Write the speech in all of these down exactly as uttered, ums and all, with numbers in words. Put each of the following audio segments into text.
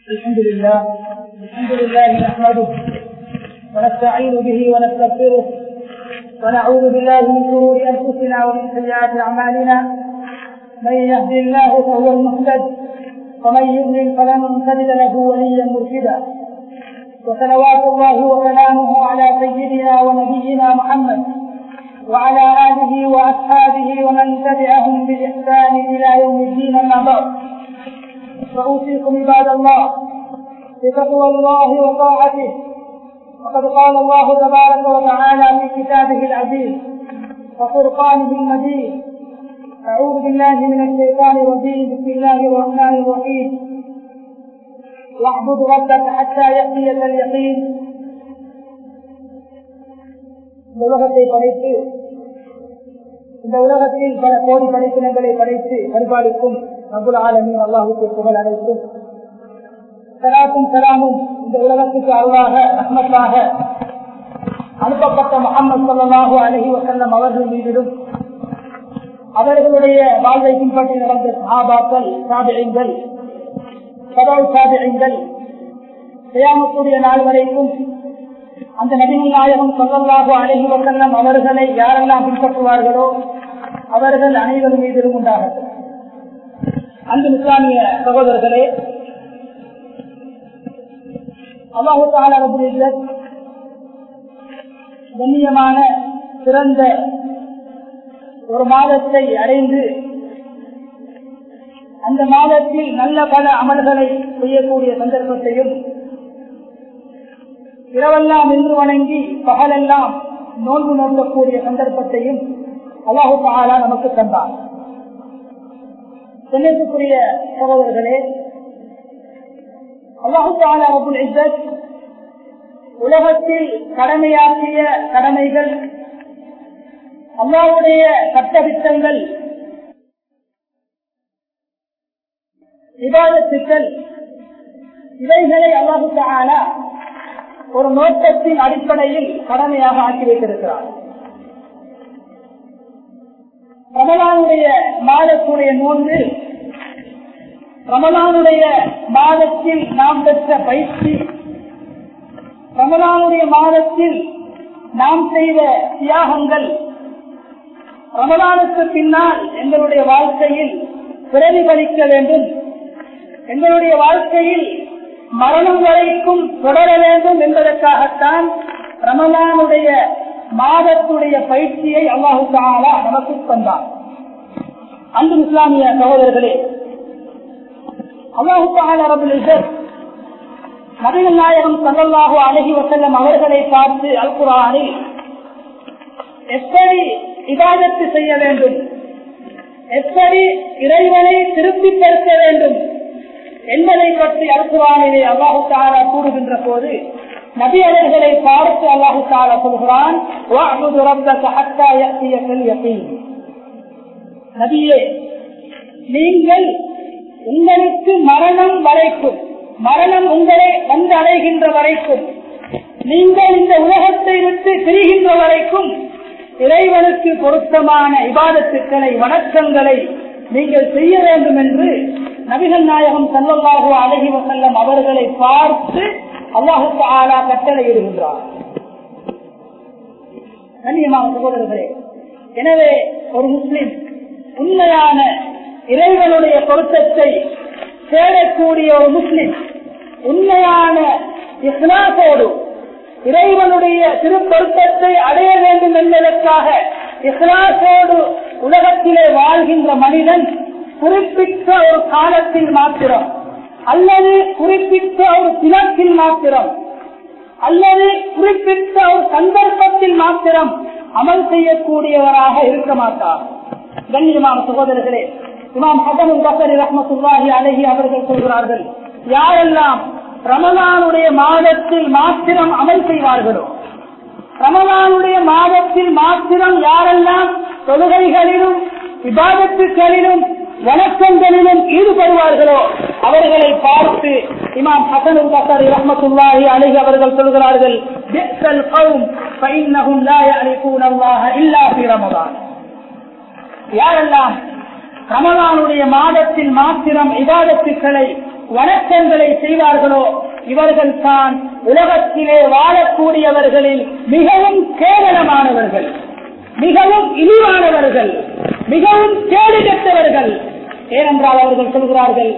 الحمد لله الحمد لله نحمده ونستعين به ونستغفره ونعوذ بالله من شرور انفسنا ومن سيئات اعمالنا. من يهد الله فهو المهتد ومن يضلل فلن تجد له وليا مرشدا. وصلوات الله وسلامه على سيدنا ونبينا محمد وعلى اله واصحابه ومن تبعهم باحسان الى يوم الدين. اما بعد، فأوصيكم عباد الله بتقوى الله وطاعته. وقد قال الله تبارك وتعالى في كتابه العزيز وفرقانه المجيد: أعوذ بالله من الشيطان الرجيم. بسم الله الرحمن الرحيم. واعبد ربك حتى يأتيك اليقين. இந்த உலகத்தை படைத்து இந்த உலகத்தில் பல கோடி படைப்பினங்களை படைத்து பரிபாலிக்கும் ரப்புல் ஆலமீன் அல்லாஹ்வுக்கு புகழ் அனைத்தும். சலாத்தும் சலாமும் இந்த உலகத்துக்கு அருளாக ரஹ்மத்தாக அனுப்பப்பட்ட முஹம்மது ஸல்லல்லாஹு அலைஹி வஸல்லம் அவர்கள் மீதிலும், அவர்களுடைய வாழ்வை பின்பற்றி நடந்த சஹாபாக்கள், தாபிஈன்கள், தபவு தாபிஈன்கள், கியாமத்துடைய நாள் வரைக்கும் அந்த நபிகள் நாயகம் ஸல்லல்லாஹு அலைஹி வஸல்லம் அவர்களை யாரெல்லாம் பின்பற்றுவார்களோ அவர்கள் அனைவர் மீதிலும் உண்டாகட்டும். அன்பு இஸ்லாமிய சகோதரர்களே, அல்லாஹ் தஆலா ரப்பல் இஸ்ஸத் கண்ணியமான சிறந்த ஒரு மாதத்தை அடைந்து அந்த மாதத்தில் நல்ல பல அமல்களை செய்யக்கூடிய சந்தர்ப்பத்தையும், இரவெல்லாம் நின்று வணங்கி பகலெல்லாம் நோன்பு நோக்கக்கூடிய சந்தர்ப்பத்தையும் அல்லாஹ் தஆலா நமக்கு தந்தார். செல்லத்துக்குரிய சகோதரர்களே, அல்லாஹ் தஆலா ரப்பல் இஸ்ஸத் உலகத்தில் கடமையாற்றிய கடமைகள், அல்லாஹ்வுடைய சட்டதிட்டங்கள், இபாதத்துக்கள், இவைகளை அல்லாஹ் தஆலா ஒரு நோக்கத்தின் அடிப்படையில் கடமையாக ஆக்கி வைத்திருக்கிறார். ரமலானுடைய மாதத்துடைய நோன்பு, ரமலானுடைய மாதத்தில் நாம் பெற்ற பயிற்சி, ரமலானுடைய மாதத்தில் நாம் செய்த தியாகங்கள், ரமலானுக்கு பின்னால் எங்களுடைய வாழ்க்கையில் பிரதிபலிக்க வேண்டும், எங்களுடைய வாழ்க்கையில் மரணம் வரைக்கும் தொடர வேண்டும் என்பதற்காகத்தான் ரமலானுடைய மாதத்துடைய பயிற்சியை அல்லாஹ் தஆலா நமக்கு தந்தார். அன்பு இஸ்லாமிய சகோதரர்களே, அல்லாஹ் தஆலா ரப்பல் இஸ்ஸத் நபிகள் நாயகம் ஸல்லல்லாஹு அலைஹி வஸல்லம் அவர்களை பார்த்து அல் குர்ஆனில் எப்படி இபாதத்து செய்ய வேண்டும், எப்படி இறைவனை திருப்தி பெருக்க வேண்டும் என்பதை பற்றி அல் குர்ஆனிலே அல்லாஹ் தஆலா கூறுகின்ற போது, நபி அவர்களை பார்த்து அல்லாஹ் தஆலா சொல்கிறான்: வஅபுது ரப்பக ஹத்தா யஅதியகல் யகீன். நபியே, நீங்கள் உங்களுக்கு மரணம் வரைக்கும், மரணம் உங்களை வந்து அடைகின்ற வரைக்கும், நீங்கள் இந்த உலகத்தை விட்டு பிரிகின்ற வரைக்கும் இறைவனுக்கு பொருத்தமான இபாதத்துக்களை, வணக்கங்களை நீங்கள் செய்ய வேண்டும் என்று நபிகள் நாயகம் ஸல்லல்லாஹு அலைஹி வஸல்லம் அவர்களை பார்த்து அல்லாஹ் தஆலா கட்டளையிடுகின்றார். கண்ணியமான சகோதரர்களே, எனவே ஒரு முஸ்லிம் உண்மையான இறைவனுடைய பொருத்தத்தை தேடக்கூடிய ஒரு முஸ்லிம் உண்மையான இஸ்லாத்தோடு இறைவனுடைய திருப்பொருத்தத்தை அடைய வேண்டும் என்பதற்காக இஸ்லாத்தோடு உலகத்திலே வாழ்கின்ற மனிதன் குறிப்பிட்ட ஒரு காலத்தில் மாத்திரம், அல்லது குறிப்பிட்ட ஒரு தினத்தில் மாத்திரம், அல்லது குறிப்பிட்ட ஒரு சந்தர்ப்பத்தில் மாத்திரம் அமல் செய்யக்கூடியவராக இருக்க மாட்டார். கண்ணியமான சகோதரர்களே, இமாம் ஹஸன் பஸ்ரி ரஹ்மத்துல்லாஹி அலைஹி அவர்கள் சொல்கிறார்கள், யாரெல்லாம் ரமலானுடைய மாதத்தில் மாத்திரம் அமல் செய்வார்களோ, ரமலானுடைய மாதத்தில் மாத்திரம் யாரெல்லாம் தொழுகைகளிலும் இபாதத்துகளிலும் வணக்கங்களிலும் ஈடுபடுவார்களோ அவர்களை பார்த்து இமாம் ஹஸன் பஸ்ரி ரஹ்மத்துல்லாஹி அலைஹி அவர்கள் சொல்கிறார்கள், பிஸல் கௌம் ஃபஇன்னஹும் லா யஅரிஃபூன அல்லாஹ இல்லா ஃபீ ரமலான். யாரெல்லாம் ரமலானுடைய மாதத்தில் மாத்திரம் இபாதத்துக்களை வணக்கங்களை செய்வார்களோ இவர்கள் தான் உலகத்திலே வாழக்கூடியவர்களில் மிகவும் கேவலமானவர்கள், மிகவும் இழிவானவர்கள், மிகவும் கேடு கெட்டவர்கள். ஏனென்றால் அவர்கள் சொல்கிறார்கள்,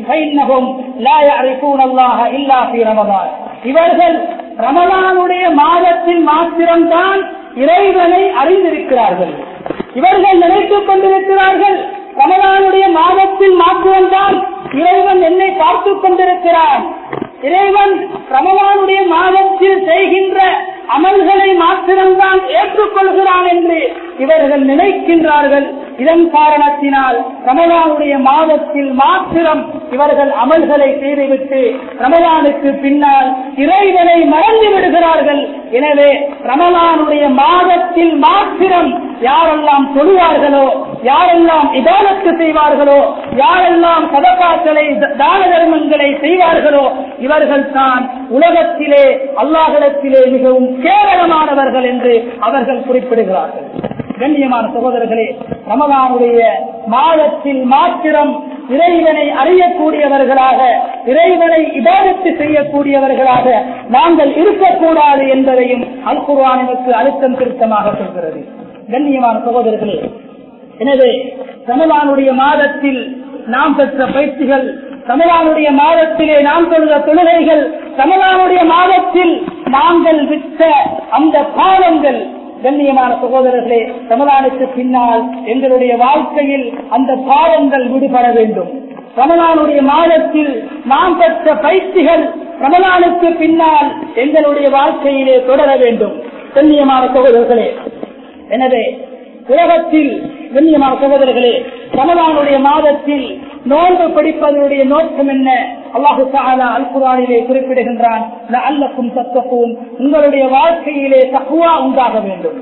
இவர்கள் ரமலானுடைய மாதத்தில் மாத்திரம்தான் இறைவனை அறிந்திருக்கிறார்கள். இவர்கள் நினைத்துக் கொண்டிருக்கிறார்கள் ரமலானுடைய மாதத்தில் மாத்திரம்தான் இறைவன் என்னை பார்த்துக் கொண்டிருக்கிறான், இறைவன் ரமலானுடைய மாதத்தில் செய்கின்ற அமல்களை மாத்திரம்தான் ஏற்றுக்கொள்கிறான் என்று இவர்கள் நினைக்கின்றார்கள். இதன் காரணத்தினால் ரமலானுடைய மாதத்தில் மாத்திரம் இவர்கள் அமல்களை செய்துவிட்டு ரமலானுக்கு பின்னால் இறைவனை மறந்து விடுகிறார்கள். எனவே ரமலானுடைய மாதத்தில் மாத்திரம் யாரெல்லாம் தொழுவார்களோ, யாரெல்லாம் இபாதத்து செய்வார்களோ, யாரெல்லாம் சதகாக்களை தான தர்மங்களை செய்வார்களோ இவர்கள் தான் உலகத்திலே அல்லாஹ்விடத்திலே மிகவும் கேவலமானவர்கள் என்று அவர்கள் குறிப்பிடுகிறார்கள். கண்ணியமான சகோதரர்களே, ரமலானுடைய மாதத்தில் மாத்திரம் இறைவனை அறியக்கூடியவர்களாக, இறைவனை இபாதத்து செய்யக்கூடியவர்களாக நாங்கள் இருக்கக்கூடாது என்பதையும் அல் குர்ஆன் நமக்கு அழுத்தம் திருத்தமாக சொல்கிறது. கண்ணியமான சகோதரர்களே, எனவே ரமலானுடைய மாதத்தில் நாம் பெற்ற பயிற்சிகள், ரமலானுடைய மாதத்திலே நாம் தொழுத தொழுகைகள், ரமலானுடைய மாதத்தில் நாங்கள் விட்ட அந்த பாவங்கள், கண்ணியமான சகோதரர்களே, ரமலானுக்கு பின்னால் எங்களுடைய வாழ்க்கையில் அந்த பாவங்கள் விடுபட வேண்டும். ரமலானுடைய மாதத்தில் நாம் பெற்ற பயிற்சிகள் ரமலானுக்கு பின்னால் எங்களுடைய வாழ்க்கையிலே தொடர வேண்டும். கண்ணியமான சகோதரர்களே, எனவே உலகத்தில் கண்ணியமான சகோதரர்களே, ரமலானுடைய மாதத்தில் நோன்பு பிடிப்பதனுடைய நோக்கம் என்ன? அல்லாஹு தஆலா அல் குர்ஆனிலே குறிப்பிடுகின்றான், லஅல்லக்கும் தத்தகூன், உங்களுடைய வாழ்க்கையிலே தக்வா உண்டாக வேண்டும்.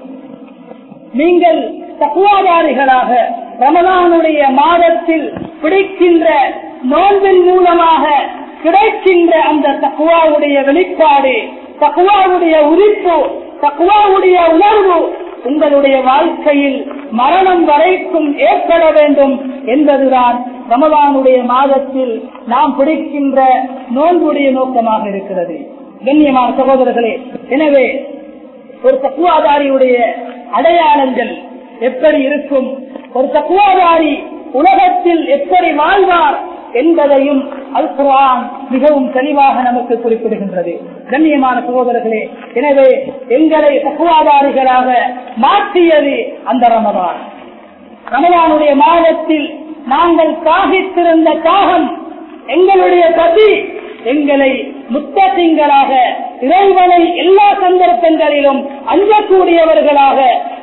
நீங்கள் தக்வாதாரிகளாக ரமலானுடைய மாதத்தில் பிடிக்கின்ற நோன்பின் மூலமாக கிடைக்கின்ற அந்த தக்வாவுடைய வெளிப்பாடு, தக்வாவுடைய உரிப்பு, தக்வாவுடைய உணர்வு உங்களுடைய வாழ்க்கையில் மரணம் வரைக்கும் ஏற்பட வேண்டும் என்பதுதான் ரமலானுடைய மாதத்தில் நாம் பிடிக்கின்ற நோன்புடைய நோக்கமாக இருக்கிறது. கண்ணியமான சகோதரர்களே, எனவே ஒரு தக்குவாதாரியுடைய அடையாளங்கள் எப்படி இருக்கும், ஒரு தக்குவாதாரி உலகத்தில் எப்படி வாழ்வார் என்பதையும் அல் குர்ஆன் மிகவும் தெளிவாக நமக்கு குறிப்பிடுகின்றது. கண்ணியமான சகோதரர்களே, எனவே எங்களை தக்வாதாரிகளாக மாற்றியது அந்த ரமலான். ரமலானுடைய மாதத்தில் நாங்கள் தாகித்திருந்த தாகம், எங்களுடைய பசி எங்களை முத்தகீன்களாக, இறைவனை எல்லா சந்தர்ப்பங்களிலும் அஞ்சக்கூடியவர்களாக,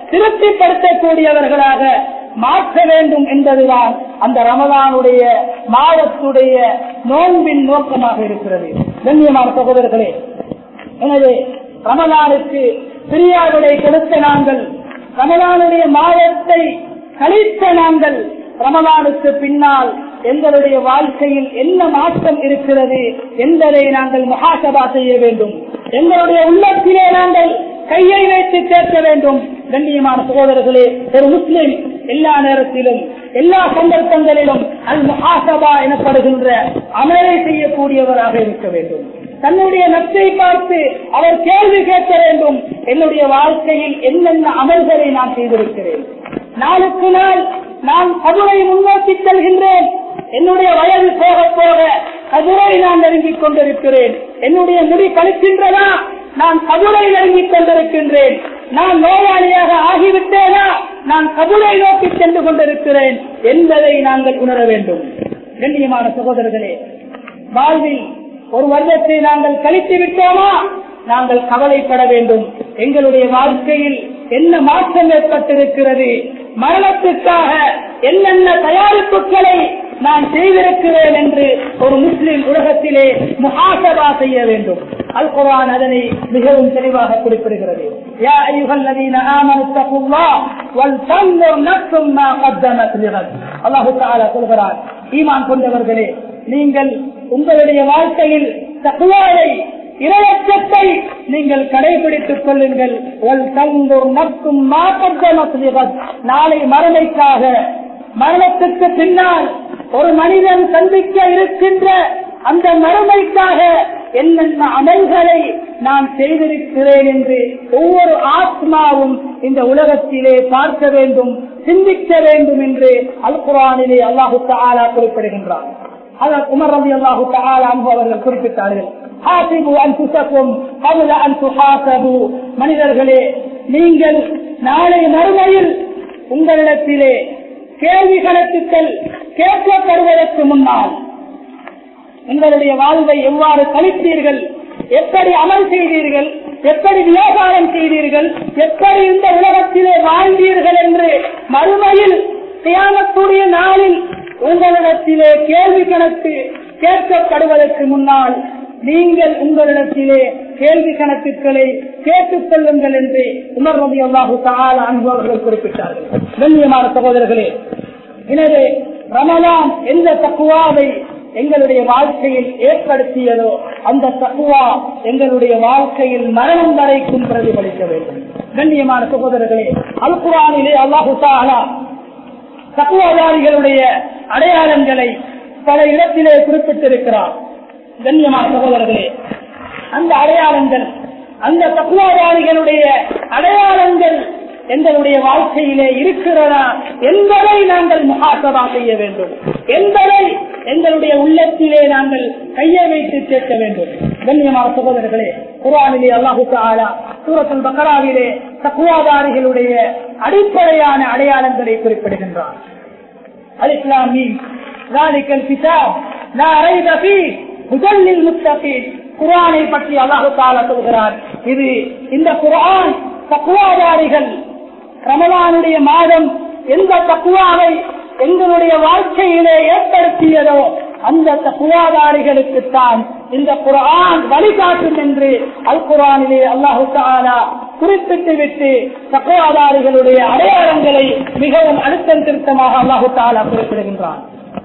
திருப்திப்படுத்தக்கூடியவர்களாக மாற்ற வேண்டும் என்பதுதான் அந்த ரமலானுடைய மாதத்துடைய நோன்பின் நோக்கமாக இருக்கிறது. கண்ணியமான சகோதரர்களே, எனவே ரமலானுக்கு பிரியாவிடை கொடுத்த நாங்கள், ரமலானுடைய மாதத்தை கழித்த நாங்கள், ரமலானுக்கு பின்னால் எங்களுடைய வாழ்க்கையில் என்ன மாற்றம் இருக்கிறது என்பதை நாங்கள் முஹாசபா செய்ய வேண்டும். எங்களுடைய உள்ளத்திலே நாங்கள் கையை வைத்து கேட்க வேண்டும். கண்ணியமான சகோதரர்களே, ஒரு முஸ்லிம் எல்லா நேரத்திலும் எல்லா சந்தர்ப்பங்களிலும் அல் முஹாசபா எனப்படுகின்ற அமலை செய்யக்கூடியவராக இருக்க வேண்டும். தன்னுடைய நப்சை பார்த்து அவர் கேள்வி கேட்க வேண்டும், என்னுடைய வாழ்க்கையில் என்னென்ன அமல்களை நான் செய்திருக்கிறேன், நாளுக்கு நாள் நான் கபரை முன்னோக்கி செல்கின்றேன், என்னுடைய வயது போக போக கபரை நான் நெருங்கிக் கொண்டிருக்கிறேன், என்னுடைய முடி கழிக்கின்றதா, நான் கபரை நெருங்கிக் கொண்டிருக்கின்றேன், நான் நோயாளியாக ஆகிவிட்டேனா, நான் கபரை நோக்கி சென்று கொண்டிருக்கிறேன் என்பதை நாங்கள் உணர வேண்டும். கண்ணியமான சகோதரர்களே, வாழ்வில் ஒரு வருடத்தை நாங்கள் கழித்து விட்டோமா, நாங்கள் கவலைப்பட வேண்டும். எங்களுடைய வாழ்க்கையில் என்ன மாற்றம் ஏற்பட்டிருக்கிறது, மரணத்துக்காக என்னென்ன தயாரிப்புகளை நான் செய்திருக்கிறேன் என்று ஒரு முஸ்லிம் உலகத்திலே முஹாசபா செய்ய வேண்டும். அல் குர்ஆன் அதனை மிகவும் தெளிவாக குறிப்பிடுகிறது. யா அய்யுஹல்லதீன ஆமனு தக்குல்லாஹ் வல் தன்துர் நஃப்ஸும் மா கத்தமத் லிகத். அல்லாஹ் தஆலா சொல்கிறார், ஈமான் கொண்டவர்களே, நீங்கள் உங்களுடைய வாழ்க்கையில் தக்வாவை, இறையச்சத்தை நீங்கள் கடைபிடித்துக் கொள்ளுங்கள். வல் தன்துர் நஃப்ஸும் மா கத்தமத் லிகத். நாளை மறுமைக்காக மரணத்துக்கு பின்னால் ஒரு மனிதன் சந்திக்க இருக்கின்ற அந்த மறுமைக்காக என்னென்ன அமல்களை நான் செய்திருக்கிறேன் என்று ஒவ்வொரு ஆத்மாவும் இந்த உலகத்திலே பார்க்க வேண்டும், சிந்திக்க வேண்டும் என்று அல் குர்ஆனிலே அல்லாஹு தஆலா குறிப்பிடுகின்றார். அதற்கு உமர் ரலியல்லாஹு தஆலா அன்ஹு அவர்கள் குறிப்பிட்டார்கள், ஹாசிபு அன்ஃபுஸக்கும் கப்ல அன் துஹாஸபு, மனிதர்களே நீங்கள் நாளை மறுமையில் உங்களிடத்திலே கேள்வி கணக்குகள் கேட்கப்படுவதற்கு முன்னால் உங்களுடைய வாழ்வை எவ்வாறு கழித்தீர்கள், எப்படி அமல் செய்தீர்கள், எப்படி வியாபாரம் செய்தீர்கள், எப்படி இந்த உலகத்திலே வாழ்ந்தீர்கள் என்று மறுமையில் கியாமத்துடைய நாளில் உங்களிடத்திலே கேள்வி கணக்கு கேட்கப்படுவதற்கு முன்னால் நீங்கள் உங்களிடத்திலே கேள்வி கணக்குகளை கேட்டுக் கொள்ளுங்கள் என்று உமர் ரலியல்லாஹு தஆலா அன்ஹு அவர்கள் குறிப்பிட்டார்கள். கண்ணியமான சகோதரர்களே, எனவே ரமலான் எந்த தக்வாவை எங்களுடைய வாழ்க்கையில் ஏற்படுத்தியதோ அந்த தக்வா எங்களுடைய வாழ்க்கையில் மரணம் வரைக்கும் பிரதிபலிக்க வேண்டும். கண்ணியமான சகோதரர்களே, அல் குர்ஆனிலே அல்லாஹு தஆலா தக்வாதாரிகளுடைய அடையாளங்களை பல இடத்திலே குறிப்பிட்டிருக்கிறார். கண்ணியமான சகோதரர்களே, அந்த அடையாளங்கள், அந்த தக்வாதாரிகளுடைய அடையாளங்கள் எங்களுடைய வாழ்க்கையிலே இருக்கிறதா என்பதை நாங்கள் முஹாசபா செய்ய வேண்டும், என்பதை எங்களுடைய உள்ளத்திலே நாங்கள் கையை வைத்து கேட்க வேண்டும். கண்ணியமான சகோதரர்களே, குர்ஆனிலே அல்லாஹு தஆலா சூரத்துல் பக்ராவிலே தக்வாதாரிகளுடைய அடிப்படையான அடையாளங்களை குறிப்பிடுகின்றார். அலிஃப் லாம் மீம் ஸாலிகல் கிதாப் லா ரைப ஃபீஹ் ஹுதல் லில் முத்தகீன். குர்ஆனை பற்றி அல்லாஹு தஆலா சொல்கிறார், இது இந்த குர்ஆன் தக்வாதாரிகள் ரமலானுடைய மாதம் எந்த தக்வாவை எங்களுடைய வாழ்க்கையிலே ஏற்படுத்தியதோ அந்த தக்வாதாரிகளுக்குத்தான் இந்த குர்ஆன் வழிகாட்டும் என்று அல் குர்ஆனிலே அல்லாஹு தஆலா குறிப்பிட்டு விட்டு தக்வாதாரிகளுடைய அடையாளங்களை மிகவும் அழுத்தம் திருத்தமாக அல்லாஹு தஆலா குறிப்பிடுகின்றான்.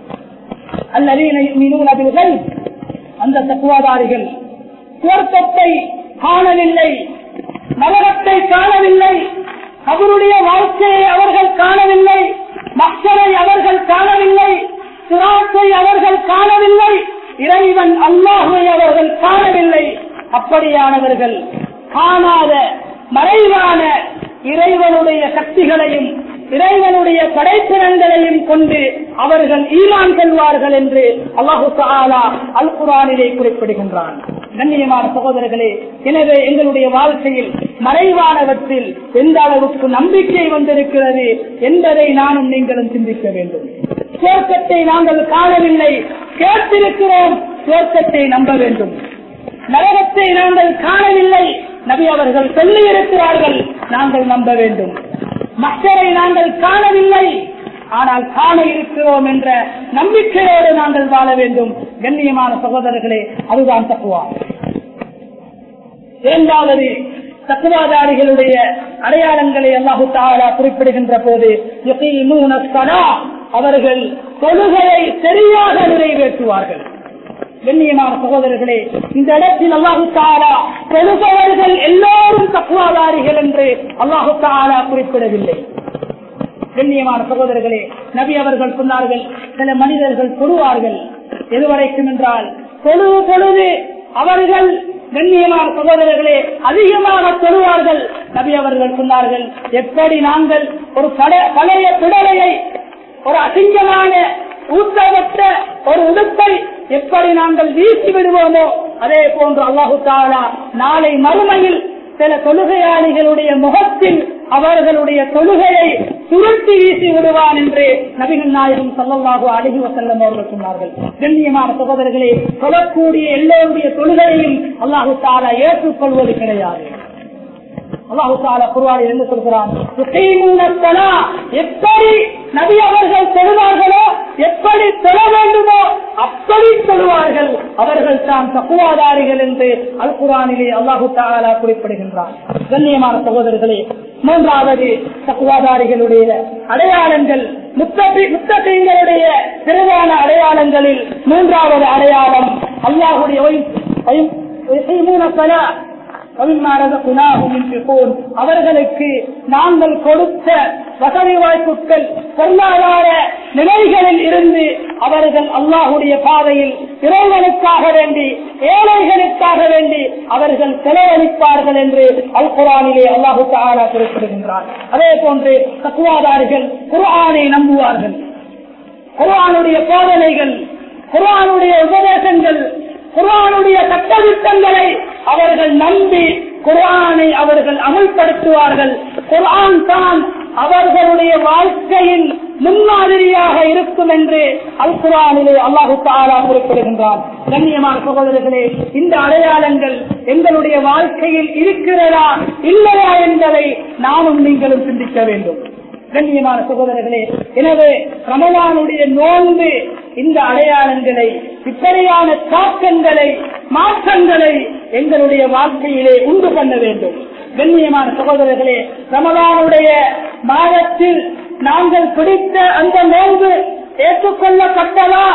அல்லதீன யுமினூன பில் கைப், அந்த தக்வாதாரிகள் சுவர்க்கத்தை காணவில்லை, நரகத்தை காணவில்லை, அவருடைய வாழ்க்கையை அவர்கள் காணவில்லை, மக்களை அவர்கள் காணவில்லை, சிராத்தை அவர்கள் காணவில்லை, இறைவன் அல்லாஹ்வை அவர்கள் காணவில்லை. அப்படியானவர்கள் காணாத மறைவான இறைவனுடைய சக்திகளையும் இறைவனுடைய படைப்பினங்களையும் கொண்டு அவர்கள் ஈமான் கொள்வார்கள் என்று அல்லாஹு தஆலா அல் குர்ஆனிலே குறிப்பிடுகின்றான். கண்ணியமான சகோதரர்களே, எனவே எங்களுடைய வாழ்க்கையில் மறைவானவற்றில் எந்த அளவுக்கு நம்பிக்கை வந்திருக்கிறது என்பதை நானும் நீங்களும் சிந்திக்க வேண்டும். சுவர்க்கத்தை நாங்கள் காணவில்லை, கேட்டிருக்கிறோம், சுவர்க்கத்தை நம்ப வேண்டும். நரகத்தை நாங்கள் காணவில்லை, நபி அவர்கள் சொல்லி இருக்கிறார்கள், நாங்கள் நம்ப வேண்டும். மக்களை நாங்கள் காணவில்லை, ஆனால் காண இருக்கிறோம் என்ற நம்பிக்கையோடு நாங்கள் வாழ வேண்டும். கண்ணியமான சகோதரர்களே, அதுதான் தக்வா. இரண்டாவது, தக்வாதாரிகளுடைய அடையாளங்களை அல்லாஹு தஆலா குறிப்பிடுகின்ற போது யகீமூன ஸலாத், அவர்கள் தொழுகையை சரியாக நிறைவேற்றுவார்கள். கண்ணியமான சகோதரர்களே, இந்த இடத்தில் அல்லாஹு தஆலா தொழுபவர்கள் எல்லோரும் தக்வாதாரிகள் என்று அல்லாஹு தஆலா குறிப்பிடவில்லை. கண்ணியமான சகோதரர்களே, நபி அவர்கள் சொன்னார்கள், சில மனிதர்கள் தொழுவார்கள். எதுவரைக்கும் என்றால் தொழுவு பொழுது அவர்கள் கண்ணியமான சகோதரர்களே அதிகமாக தொழுவார்கள். நபி அவர்கள் சொன்னார்கள், எப்படி நாங்கள் ஒரு பழைய பிடலையை, ஒரு அசிங்கமான ஊட்டப்பட்ட ஒரு உடுப்பை எப்படி நாங்கள் வீசி விடுவோமோ அதே போன்று அல்லாஹு தஆலா நாளை மறுமையில் சில தொழுகையாளிகளுடைய முகத்தில் அவர்களுடைய தொழுகையை சுருட்டி வீசி விடுவான் என்று நபிகள் நாயகம் ஸல்லல்லாஹு அலைஹி வஸல்லம் அவர்கள் சொன்னார்கள். கண்ணியமான சகோதரர்களே, தொழக்கூடிய எல்லோருடைய தொழுகையையும் அல்லாஹு தஆலா ஏற்றுக்கொள்வது கிடையாது. அல்லாஹு தஆலா குர்ஆனில் என்ன சொல்கிறான்? எப்படி நபி அவர்கள் தொழுவார்களோ, எப்படி தொழ வேண்டுமோ அப்படி தொழுவார்கள், அவர்கள் தான் தக்வாதாரிகள் என்று அல் குர்ஆனிலே அல்லாஹு தஆலா குறிப்பிடுகின்றார். கண்ணியமான சகோதரர்களே, மூன்றாவது தக்வாதாரிகளுடைய அடையாளங்கள், முத்தகீன்களுடைய பிரதான அடையாளங்களில் மூன்றாவது அடையாளம் அல்லாஹ்வுடைய அவர்களுக்கு நாங்கள் கொடுத்த வசதி வாய்ப்புகள் பொருளாதார நிலைகளில் இருந்து அவர்கள் அல்லாஹுடைய பாதையில் இறைவனுக்காக வேண்டி ஏழைகளுக்காக வேண்டி அவர்கள் செலவழிப்பார்கள் என்று அல் குர்ஆனிலே அல்லாஹு தஆலா குறிப்பிடுகின்றார். அதே போன்று தக்வாதாரிகள் குர்ஆனை நம்புவார்கள். குர்ஆனுடைய போதனைகள், குர்ஆனுடைய உபதேசங்கள், குர்ஆனுடைய சட்டதிட்டங்களை அவர்கள் நம்பி குர்ஆனை அவர்கள் அமல்படுத்துவார்கள். குர்ஆன் தான் அவர்களுடைய வாழ்க்கையின் முன்மாதிரியாக இருக்கும் என்று அல் குர்ஆனிலே அல்லாஹு தஆலா குறிப்பிடுகின்றார். கண்ணியமான சகோதரர்களே, இந்த அடையாளங்கள் எங்களுடைய வாழ்க்கையில் இருக்கிறதா இல்லையா என்பதை நானும் நீங்களும் சிந்திக்க வேண்டும். கண்ணியமான சகோதரர்களே, எனவே ரமலானுடைய நோன்பு இந்த அடையாளங்களை, இப்படியான தாக்கங்களை, மாற்றங்களை எங்களுடைய வாழ்க்கையிலே உண்டு பண்ண வேண்டும். கண்ணியமான சகோதரர்களே, ரமலானுடைய மாதத்தில் நாங்கள் பிடித்த அந்த நோன்பு ஏற்றுக்கொள்ளப்பட்டதா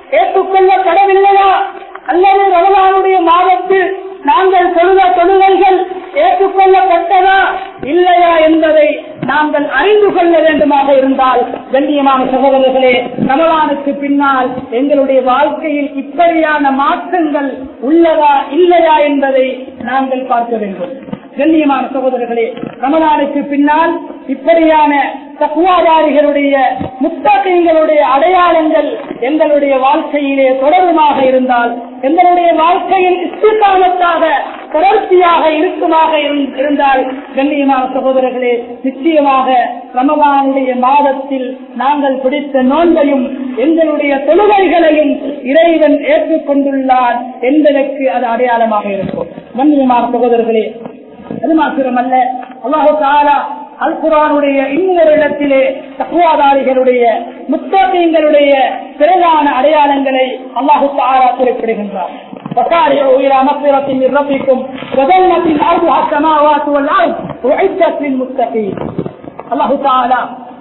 ஏற்றுக்கொள்ளப்படவில்லையா, அல்லது ரமலானுடைய மாதத்தில் நாங்கள் தொழுத தொழுகைகள் ஏற்றுக்கொள்ளப்பட்டதா இல்லையா என்பதை நாங்கள் அறிந்து கொள்ள வேண்டுமாக இருந்தால், கண்ணியமான சகோதரர்களே, ரமலானுக்கு பின்னால் எங்களுடைய வாழ்க்கையில் இப்படியான மாற்றங்கள் உள்ளதா இல்லையா என்பதை நாங்கள் பார்க்க வேண்டும். கண்ணியமான சகோதரர்களே, ரமலானுக்கு பின்னால் இப்படியான தக்வாதாரிகளுடைய முத்தகீங்களுடைய அடையாளங்கள் எங்களுடைய வாழ்க்கையிலே தொடர்பாக இருந்தால், எங்களுடைய வாழ்க்கையில் இஸ்திகாமத்தாக தொடர்ச்சியாக இருக்குமாக இருந்தால், கண்ணியமான சகோதரர்களே, நிச்சயமாக ரமலானுடைய மாதத்தில் நாங்கள் பிடித்த நோன்பையும் எங்களுடைய தொழுகைகளையும் இறைவன் ஏற்றுக்கொண்டுள்ளார் என்பதற்கு அது அடையாளமாக இருக்கும். கண்ணியமான சகோதரர்களே, அது மாத்திரமல்ல, அல்லாஹு தஆலா அல் குர்ஆனுடைய இன்னொரு இடத்திலே தக்வாதாரிகளுடைய முத்தகீங்களுடைய பிரதான அடையாளங்களை அல்லாஹு தஆலா குறிப்பிடுகின்றார். وسارعوا إلى مغفرة من ربكم وجنة عرضها السماوات والأرض أعدت للمتقين. அல்லாஹு தஆலா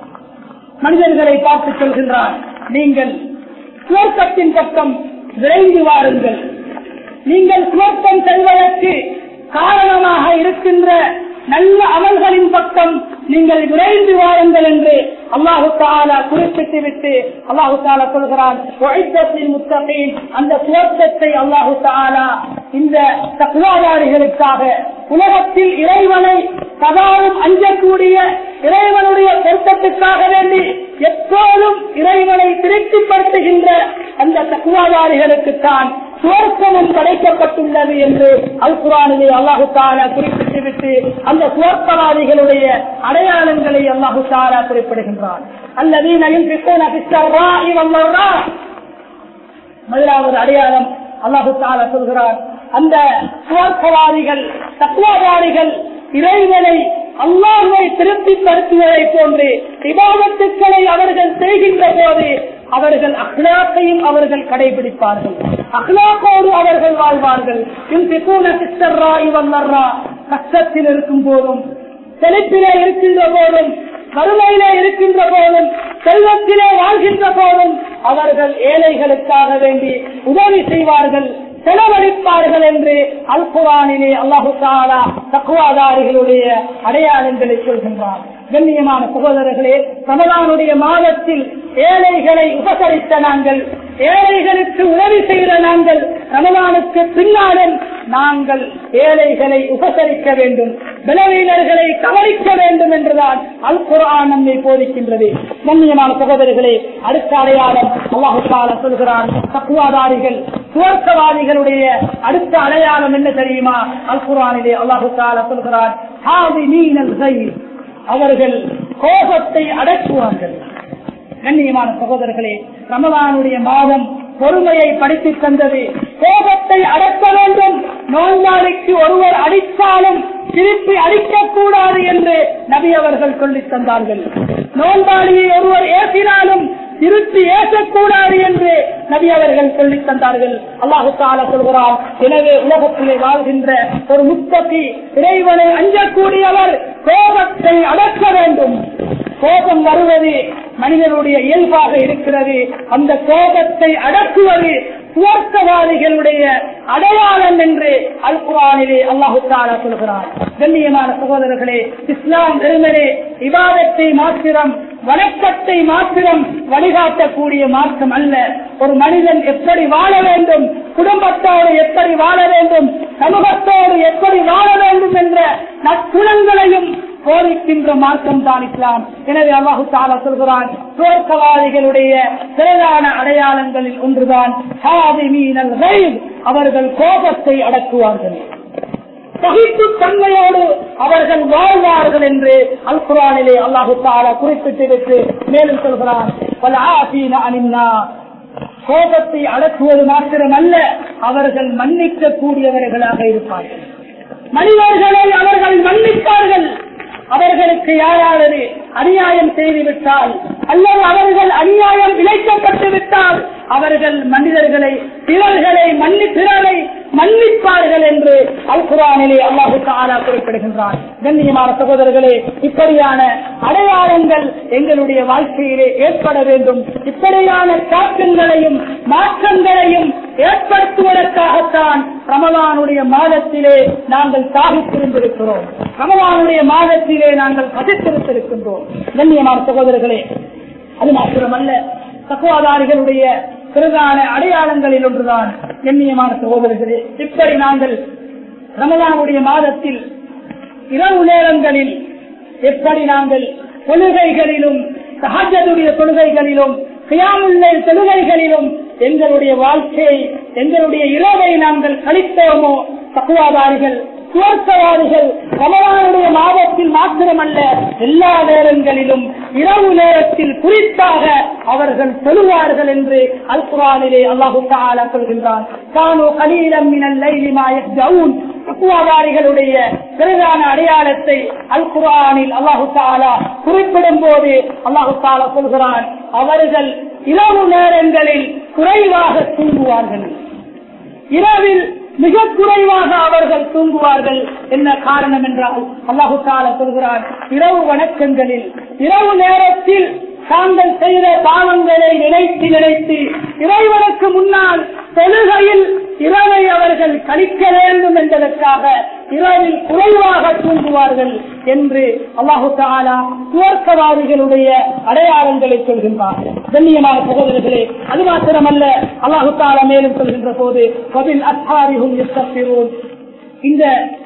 மனிதர்களை பார்த்து சொல்கின்றார், நீங்கள் சுவர்க்கத்தின் பக்கம் விரைந்து வாருங்கள். நீங்கள் சுவர்க்கம் செல்வதற்கு காரணமாக இருக்கின்ற நல்ல அமல்களின் பக்கம் நீங்கள் விரைந்து வாருங்கள் என்று அல்லாஹு தஆலா குறிப்பிட்டு விட்டு அல்லாஹு தஆலா சொல்கிறான், முத்தகீன், அந்த சுவர்க்கத்தை அல்லாஹு தஆலா இந்த தக்வாதாரிகளுக்காக, உலகத்தில் இறைவனை சதாவும் அஞ்சக்கூடிய இறைவனுடைய பொருத்தத்துக்காக வேண்டி எப்போதும் இறைவனை திருப்திப்படுத்துகின்ற அந்த தக்வாதாரிகளுக்குத்தான் சுவர்க்கமும் படைக்கப்பட்டுள்ளது என்று அல் குர்ஆனிலே அல்லாஹு தஆலா குறிப்பிட்டு விட்டு அந்த சுவர்க்கவாதிகளுடைய அடையாளங்களை அல்லாஹு தஆலா குறிப்பிடுகின்றார். அல்லதீன யுன்ஃபிகூன ஃபிஸ்ஸர்ராஇ வல்லர்ரா. முதலாவது அடையாளம் அல்லாஹு தஆலா சொல்கிறார், அந்த சுவர்க்கவாதிகள் தக்வாதாரிகள் இறைவனை அல்லாஹ்வை திருப்திப்படுத்துவதை போன்று இபாதத்துக்களை அவர்கள் செய்கின்ற போது அவர்கள் அக்லாக்கையும் அவர்கள் கடைபிடிப்பார்கள், அக்லாக்கோடு அவர்கள் வாழ்வார்கள். கஷ்டத்தில் இருக்கும் போதும், செழிப்பிலே இருக்கின்ற போதும், வறுமையிலே இருக்கின்ற போதும், செல்வத்திலே வாழ்கின்ற போதும் அவர்கள் ஏழைகளுக்காக வேண்டி உதவி செய்வார்கள், செலவழிப்பார்கள் என்று அல் குர்ஆனிலே அல்லாஹு தஆலா தக்வாதாரிகளுடைய அடையாளங்களை சொல்கின்றார். கண்ணியமான சகோதரர்களே, ரமலானுடைய மாதத்தில் ஏழைகளை உபசரித்த நாங்கள், ஏழைகளுக்கு உதவி செய்த நாங்கள், ரமலானுக்கு பின்னாலும் நாங்கள் ஏழைகளை உபசரிக்க வேண்டும், பலவீனர்களை கவனிக்க வேண்டும் என்றுதான் அல் குர்ஆன் நம்மை போதிக்கின்றது. கண்ணியமான சகோதரர்களே, அடுத்த அடையாளம் அல்லாஹு தஆலா சொல்கிறான், தக்வாதாரிகள் சுவர்க்கவாதிகளுடைய அடுத்த அடையாளம் என்ன தெரியுமா? அல் குர்ஆனிலே அல்லாஹு தஆலா சொல்கிறான், ஹாதிமீனல் கைர், அவர்கள் கோபத்தை அடக்குவார்கள். கண்ணியமான சகோதரர்களே, ரமலானுடைய மாதம் பொறுமையை படித்து தந்தது. கோபத்தை அடக்க வேண்டும். நோன்பாளிக்கு ஒருவர் அடித்தாலும் திருப்பி அடிக்கக்கூடாது என்று நபி அவர்கள் சொல்லித் தந்தார்கள். நோன்பாளியை ஒருவர் ஏசினாலும் திருப்பி ஏசக்கூடாது என்று நபி அவர்கள் சொல்லித் தந்தார்கள். அல்லாஹு தஆலா சொல்கிறார், எனவே உலகத்திலே வாழ்கின்ற ஒரு முத்தகி, இறைவனை அஞ்சக்கூடியவர் கோபத்தை அடக்க வேண்டும். கோபம் வருவது மனிதனுடைய இயல்பாக இருக்கிறது. அந்த கோபத்தை அடக்குவது சுவர்க்கவாதிகளுடைய அடையாளம் என்று அல் குர்ஆனிலே அல்லாஹ் தஆலா சொல்கிறார். கண்ணியமான சகோதரர்களே, இஸ்லாம் வெறுமனே இபாதத்தை மாத்திரம் வணக்கத்தை மாத்திரம் வழிகாட்டக்கூடிய மார்க்கம் அல்ல. ஒரு மனிதன் எப்படி வாழ வேண்டும், குடும்பத்தோடு எப்படி வாழ வேண்டும், சமூகத்தோடு எப்படி வாழ வேண்டும் என்ற நற்குணங்களையும் போதிக்கின்ற மார்க்கம் தான் இஸ்லாம். எனவே அல்லாஹ் தஆலா சொல்கிறான், சுவர்க்கவாதிகளுடைய பிரதான அடையாளங்களில் ஒன்றுதான் ஹாதிமீனல் கைப், அவர்கள் கோபத்தை அடக்குவார்கள், சகிப்பு தன்மையோடு அவர்கள் வாழ்வார்கள் என்று அல் குர்ஆனிலே அல்லாஹ் தஆலா குறிப்பிட்டிருக்கு. மேலும் சொல்கிறான், வல்ஆஃபீன அனின்னா, கோபத்தை அடக்குவது மாத்திரமல்ல, அவர்கள் மன்னிக்க கூடியவர்களாக இருப்பார்கள். மனிதர்களை அவர்கள் மன்னிப்பார்கள். அவர்களுக்கு யாராவது அநியாயம் செய்துவிட்டால் அல்லது அவர்கள் அநியாயம் இழைக்கப்பட்டு விட்டால் அவர்கள் மனிதர்களை பிறர்களை மன்னி பிறரை மன்னிப்பார்கள் என்று அல் குர்ஆனிலே அல்லாஹ் தஆலா குறிப்பிடுகின்றார். கண்ணியமான சகோதரர்களே, இப்படியான அடையாளங்கள் எங்களுடைய வாழ்க்கையிலே ஏற்பட வேண்டும். இப்படியான தாக்கங்களையும் மாற்றங்களையும் ஏற்படுத்துவதற்காகத்தான் ரமலானுடைய மாதத்திலே நாங்கள் சாகித்திருந்திருக்கிறோம். ரமலானுடைய மாதத்திலே நாங்கள் பதித்திருத்திருக்கின்றோம். கண்ணியமான சகோதரர்களே, அது மாத்திரமல்ல, தக்வாதாரிகளுடைய பிரதான அடையாளங்களில் ஒன்றுதான் கண்ணியமான சகோதரர்களே, இப்படி நாங்கள் ரமலானுடைய மாதத்தில் இரவு நேரங்களில் எப்படி நாங்கள் தொழுகைகளிலும் தஹஜ்ஜுடைய தொழுகைகளிலும் கியாமுல் லைல் தொழுகைகளிலும் எங்களுடைய வாழ்க்கையை எங்களுடைய இரவை நாங்கள் கழித்தோமோ, தக்வாதாரிகள் சுவர்க்கவாதிகள் ரமலானுடைய மாதத்தில் மாத்திரமல்ல எல்லா நேரங்களிலும் இரவு நேரத்தில் குறிப்பாக அவர்கள் சொல்லுவார்கள் என்று அல் குர்ஆனிலே அல்லாஹ் தஆலா சொல்கின்றான். கானூ கலீலம் மினல் லைலி மா யஹ்ஜஊன், தக்வாதாரிகளுடைய பிரதான அடையாளத்தை அல் குர்ஆனில் அல்லாஹ் தஆலா குறிப்பிடும் போது அல்லாஹ் தஆலா சொல்கிறான், அவர்கள் இரவு நேரங்களில் குறைவாக தூங்குவார்கள், இரவில் மிக குறைவாக அவர்கள் தூங்குவார்கள். என்ன காரணம் என்றால் அல்லாஹ் தஆலா சொல்கிறார், இரவு வணக்கங்களில் இரவு நேரத்தில் தாங்கள் செய்த பாவங்களை நினைத்து நினைத்து இறைவனுக்கு முன்னால் தொழுகையில் இரவை அவர்கள் கழிக்க வேண்டும் என்பதற்காக இரவில் குறைவாக தூங்குவார்கள் என்று அல்லாஹ் தஆலா சுவர்க்கவாதிகளுடைய அடையாளங்களை சொல்கின்றார். கண்ணியமான சகோதரர்களே, அது மாத்திரமல்ல, அல்லாஹ் தஆலா மேலும் சொல்கின்ற போது வபில் அஸ்ஹாரிஹும் யஸ்தக்பிரூன், இந்த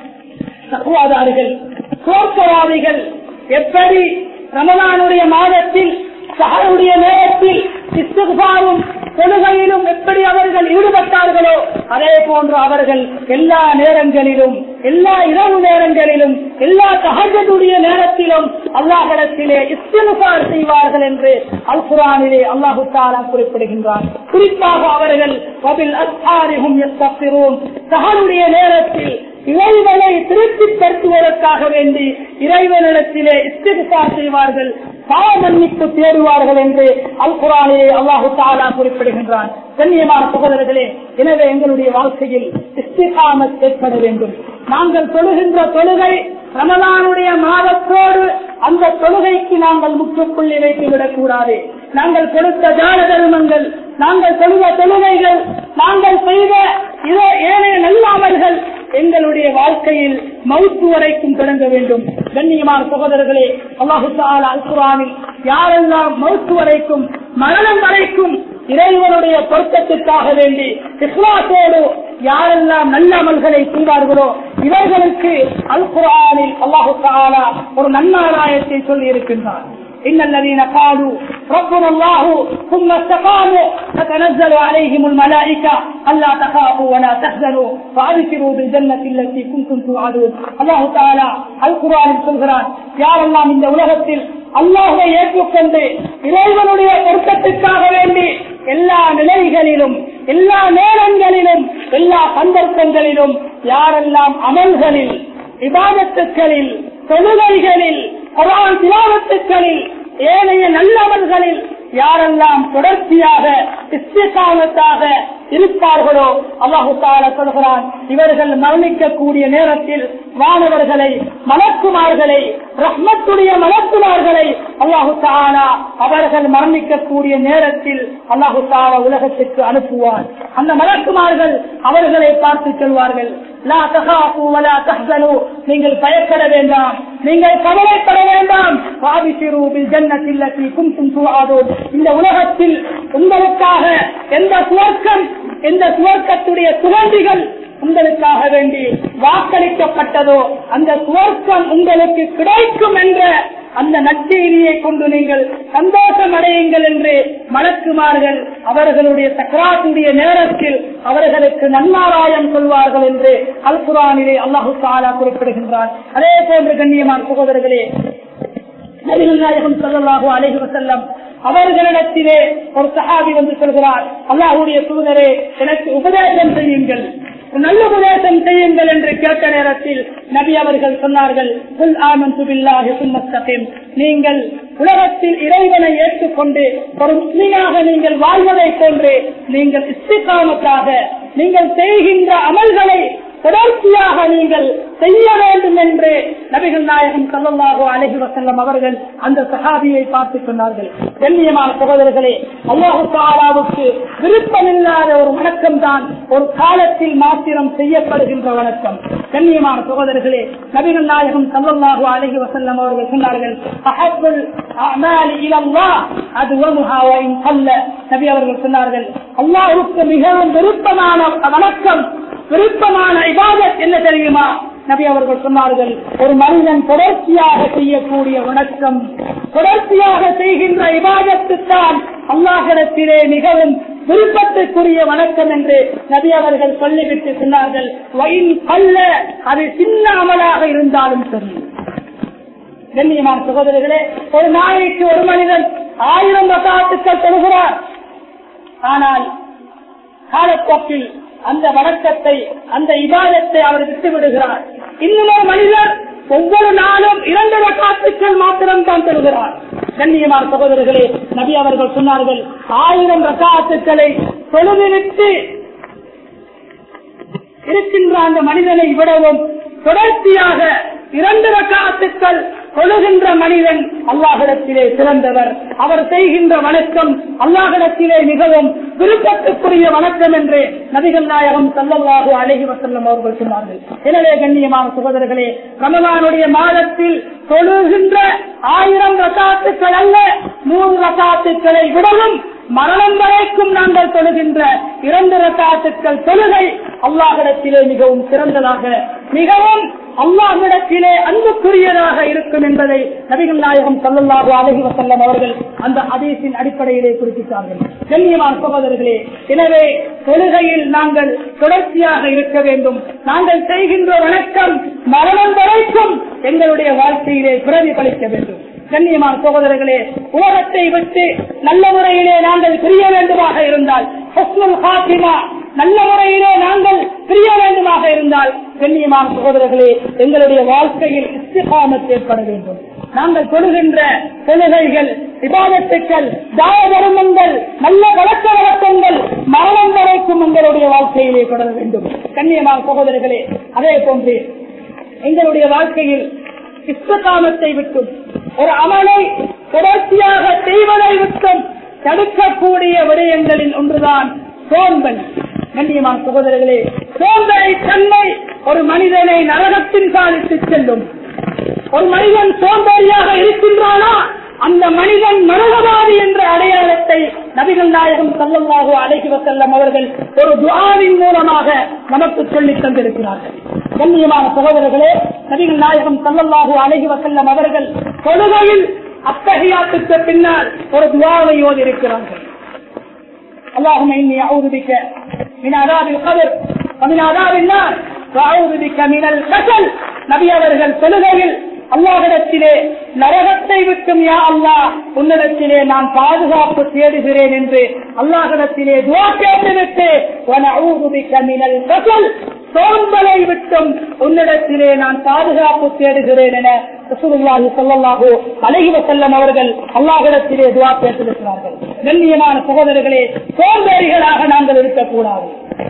தக்வாதாரிகள் சுவர்க்கவாதிகள் எப்படி ரமலானுடைய மாதத்தில் சஹருடைய நேரத்தில் இஸ்திக்பாரும் தொழுகையிலும் எப்படி அவர்கள் ஈடுபட்டார்களோ அதே போன்று அவர்கள் எல்லா நேரங்களிலும் எல்லா இரவு நேரங்களிலும் எல்லா தஹஜ்ஜுடைய நேரத்திலும் அல்லாஹ்விடத்திலே இஸ்திக்பார் செய்வார்கள் என்று அல் குர்ஆனிலே அல்லாஹ் தஆலா குறிப்பிடுகின்றார். குறிப்பாக அவர்கள் வபில் அஸ்ஹாரிஹும் யஸ்தக்பிரூன், சஹருடைய நேரத்தில் இறைவனை திருப்திப்படுத்துவதற்காக வேண்டி இறைவனிடத்திலே இஸ்திக்பார் செய்வார்கள், பாவ மன்னிப்பு தேடுவார்கள் என்று அல் குர்ஆனிலே அல்லாஹ் தஆலா குறிப்பிடுகின்றான். கண்ணியமான சகோதரர்களே, எனவே எங்களுடைய வாழ்க்கையில் இஸ்திகாமத் ஏற்பட வேண்டும். நாங்கள் தொழுகின்ற தொழுகை ரமலானுடைய மாதத்தோடு அந்த தொழுகைக்கு நாங்கள் முற்றுப்புள்ளி வைத்து விடக்கூடாது. நாங்கள் கொடுத்த தான தர்மங்கள், நாங்கள் தொழுத தொழுகைகள், நாங்கள் செய்த ஏனைய நல்ல அமல்கள் எங்களுடைய வாழ்க்கையில் மௌத்து வரைக்கும் தொடங்க வேண்டும். கண்ணியமான சகோதரர்களே, அல்லாஹ் தஆலா அல் குர்ஆனில் யாரெல்லாம் மௌத்து வரைக்கும் மரணம் வரைக்கும் இறைவனுடைய பொருத்தத்திற்காக வேண்டி இஸ்லாத்தோடு யாரெல்லாம் நல்ல அமல்களை செய்வார்களோ இவர்களுக்கு அல் குர்ஆனில் அல்லாஹ் தஆலா ஒரு நன்மாராயத்தை சொல்லி இருக்கின்றார். إن الذين قالوا ربنا الله ثم استقاموا تتنزل عليهم الملائكة ألا تخافوا ولا تحزنوا وأبشروا بالجنة التي كنتم توعدون. الله تعالى القرآن சொல்கிறார், யாரெல்லாம் இந்த உலகத்தில் அல்லாஹ்வை ஏற்றுக்கொண்டு இறைவனுடைய பொருத்தத்திற்காக வேண்டி எல்லா நிலைகளிலும் எல்லா நேரங்களிலும் எல்லா சந்தர்ப்பங்களிலும் யாரெல்லாம் அமல்களில் இபாதத்துக்களில் தொழுகைகளில் குர்ஆன் திலாவத்துக்களில் ஏனைய நல்ல அமல்களில் யாரெல்லாம் தொடர்ச்சியாக இஸ்திகாமத்தாக இருப்பார்களோ அல்லாஹு தஆலா சொல்கிறான், இவர்கள் மரணிக்கக்கூடிய நேரத்தில் வானவர்களை, மலக்குமார்களை, ரஹ்மத்துடைய மலக்குமார்களை அல்லாஹு தஆலா அவர்கள் மரணிக்கக்கூடிய நேரத்தில் அல்லாஹு தஆலா உலகத்திற்கு அனுப்புவார். அந்த மலக்குமார்கள் அவர்களை பார்த்து சொல்வார்கள், லா தகாஃபு வலா தஹ்ஸனு, நீங்கள் பயப்பட வேண்டாம், நீங்கள் கவலைப்பட வேண்டாம். வாபிஷிரு பில் ஜன்னத்தி அல்லதி குன்தும் துஆதூன், இந்த உலகத்தில் உங்களுக்காக எந்த சுவர்க்கம், எந்த சுவர்க்கத்துடைய சுகந்திகள் உங்களுக்காக வேண்டி வாக்களிக்கப்பட்டதோ அந்த சுவர்க்கம் உங்களுக்கு கிடைக்கும் என்ற அந்த நற்செய்தியை கொண்டு நீங்கள் சந்தோஷம் அடையுங்கள் என்று மலக்குமார்கள் அவர்களுடைய சக்ராத்துடைய நேரத்தில் அவர்களுக்கு நன்மாராயம் சொல்வார்கள் என்று அல் குர்ஆனிலே அல்லாஹு தஆலா குறிப்பிடுகின்றார். அதே போன்று கண்ணியமான சகோதரர்களே, நபிகள் நாயகம் ஸல்லல்லாஹு அலைஹி வஸல்லம் அவர்களிடத்திலே ஒரு சஹாபி வந்து சொல்கிறார், அல்லாஹ்வுடைய தூதரே, எனக்கு உபதேசம் செய்யுங்கள், நல்ல உபதேசம் செய்யுங்கள் என்று கேட்ட நேரத்தில் நபி அவர்கள் சொன்னார்கள், குல் ஆமன்து பில்லாஹி சும்ம இஸ்தகீம், நீங்கள் உலகத்தில் இறைவனை ஏற்றுக்கொண்டு ஒரு முஸ்லிமாக நீங்கள் வாழ்வதை போன்று நீங்கள் இஸ்திகாமத்தாக நீங்கள் செய்கின்ற அமல்களை தொடர்ச்சியாக நீங்கள் செய்ய வேண்டும் என்று நபிகள் நாயகம் ஸல்லல்லாஹு அலைஹி வஸல்லம் அவர்கள் அந்த சஹாபியை பார்த்து சொன்னார்கள். கண்ணியமான சகோதரர்களே, அல்லாஹ் தஆலாவுக்கு விருப்பமில்லாத ஒரு வணக்கம் தான் ஒரு காலத்தில் மாத்திரம் செய்யப்படுகின்ற வணக்கம். கண்ணியமான சகோதரர்களே, நபிகள் நாயகம் ஸல்லல்லாஹு அலைஹி வஸல்லம் அவர்கள் சொன்னார்கள், அஹப்புல் அஅமாலி இலல்லாஹ் அதுவமுஹா வ இன் கல்ல. நபி அவர்கள் சொன்னார்கள், அல்லாஹ்வுக்கு மிகவும் விருப்பமான வணக்கம், விருப்பமான இபாதத் என்ன தெரியுமா? நபி அவர்கள் சொன்னார்கள், ஒரு மனிதன் தொடர்ச்சியாக செய்யக்கூடிய வணக்கம், தொடர்ச்சியாக செய்கின்ற இபாதத்து தான் அல்லாஹ்விடத்திலே மிகவும் விருப்பத்துக்குரிய வணக்கம் என்று நபி அவர்கள் சொல்லிவிட்டு சொன்னார்கள், வயின் அல்ல, அது சின்ன அமலாக இருந்தாலும் சரி. கண்ணியமான சகோதரர்களே, ஒரு நாளைக்கு ஒரு மனிதன் ஆயிரம் ரகாத்துக்கள் தொழுகிறார், ஆனால் காலப்போக்கில் அந்த வணக்கத்தை, அந்த இபாதத்தை அவர் விட்டு விடுகிறார். இன்னும் ஒரு மனிதர் ஒவ்வொரு நாளும் இரண்டு ரகாத்துக்கள் மாத்திரம் தான் தொழுகிறார். கண்ணியமான சகோதரர்களே, நபி அவர்கள் சொன்னார்கள், ஆயிரம் ரகாத்துக்களை தொழுவிட்டு இருக்கின்ற அந்த மனிதனை விடவும் தொடர்ச்சியாக இரண்டு ரகாத்துக்கள் தொழுகின்ற மனிதன் அல்லாஹ்விடத்திலே சிறந்தவர். அவர் செய்கின்ற வணக்கம் அல்லாஹ்விடத்திலே மிகவும் விருப்பத்துக்குரிய வணக்கம் என்று நபிகள் நாயகம் ஸல்லல்லாஹு அலைஹி வஸல்லம் அவர்கள் சொன்னார்கள். எனவே கண்ணியமான சகோதரர்களே, ரமலானுடைய மாதத்தில் தொழுகின்ற ஆயிரம் ரகாத்துக்கள் அல்ல, நூறு ரகாத்துக்களை விடவும் மரணம் வரைக்கும் நாங்கள் தொழுகின்ற இரண்டு ரகாத்துக்கள் தொழுகை அல்லாஹ்விடத்திலே மிகவும் சிறந்ததாக, மிகவும் அல்லாஹ்விடத்திலே அன்புக்குரியதாக இருக்கும் என்பதை நபிகள் நாயகம் ஸல்லல்லாஹு அலைஹி வஸல்லம் அவர்கள் அந்த ஹதீஸின் அடிப்படையிலே குறிப்பிட்டார்கள். கண்ணியமான சகோதரர்களே, எனவே தொழுகையில் நாங்கள் தொடர்ச்சியாக இருக்க வேண்டும். நாங்கள் செய்கின்ற வணக்கம் மரணம் வரைக்கும் எங்களுடைய வாழ்க்கையிலே பிரதிபலிக்க வேண்டும். கண்ணியமான சகோதரர்களே, உலகத்தை விட்டு நல்ல முறையிலே நாங்கள் பிரிய வேண்டுமாக இருந்தால், ஹுஸ்னுல் ஹாத்திமா, நல்ல முறையிலே நாங்கள் பிரிய வேண்டுமாக இருந்தால், கண்ணியமான சகோதரர்களே, எங்களுடைய வாழ்க்கையில் இஸ்திகாமத் ஏற்பட வேண்டும். நாங்கள் தொழுகின்ற தொழுகைகள், இபாதத்துக்கள், தான தர்மங்கள், நல்ல பழக்க வழக்கங்கள் மரணம் வரைக்கும் எங்களுடைய வாழ்க்கையிலே தொடர வேண்டும். கண்ணியமான சகோதரர்களே, அதே போன்று எங்களுடைய வாழ்க்கையில் இஸ்திகாமத்தை விட்டும் ஒரு அமலை தொடர்ச்சியாக செய்வதை விட்டும் தடுக்கக்கூடிய விடயங்களில் ஒன்றுதான் சோம்பல். கண்ணியமான சகோதரர்களே, சோம்பலை தன்மை ஒரு மனிதனை நரகத்தின் காலிட்டு செல்லும். ஒரு மனிதன் சோம்பேறியாக இருக்கின்றானா அந்த மனிதன் நரகவாதி என்ற அடையாளத்தை நபிகள் நாயகம் ஸல்லல்லாஹு அலைஹி வஸல்லம் அவர்கள் ஒரு துஆவின் மூலமாக நமக்கு சொல்லித் தந்திருக்கிறார்கள். கண்ணியமான சகோதரர்களே, நபிகள் நாயகம் ஸல்லல்லாஹு அலைஹி வஸல்லம் அவர்கள் தொழுகையில் அத்தஹியாத்துக்கு பின்னால் ஒரு துஆவை ஓதி இருக்கிறார்கள். அல்லாஹும்ம இன்னி அஊது பிக மின் அஸாபில் கப்ர் வ மின் அஸாபின் நார் வ அஊது பிக மினல் கஸல். நபி அவர்கள் தொழுகையில் அல்லாஹ்விடத்திலே நரகத்தை விட்டும் யா அல்லாஹ் உன்னிடத்திலே நான் பாதுகாப்பு தேடுகிறேன் என்று அல்லாஹ்விடத்திலே துஆ கேட்டுவிட்டு வ நஊது பிக மினல் கஸல், சோம்பலை விட்டும் உன்னிடத்திலே நான் பாதுகாப்பு தேடுகிறேன் என ரசூலுல்லாஹி ஸல்லல்லாஹு அலைஹி வஸல்லம் அவர்கள் அல்லாஹ்விடத்திலே துஆ கேட்டிருக்கிறார்கள். கண்ணியமான சகோதரர்களே, சோம்பேறிகளாக நாங்கள் இருக்கக்கூடாது.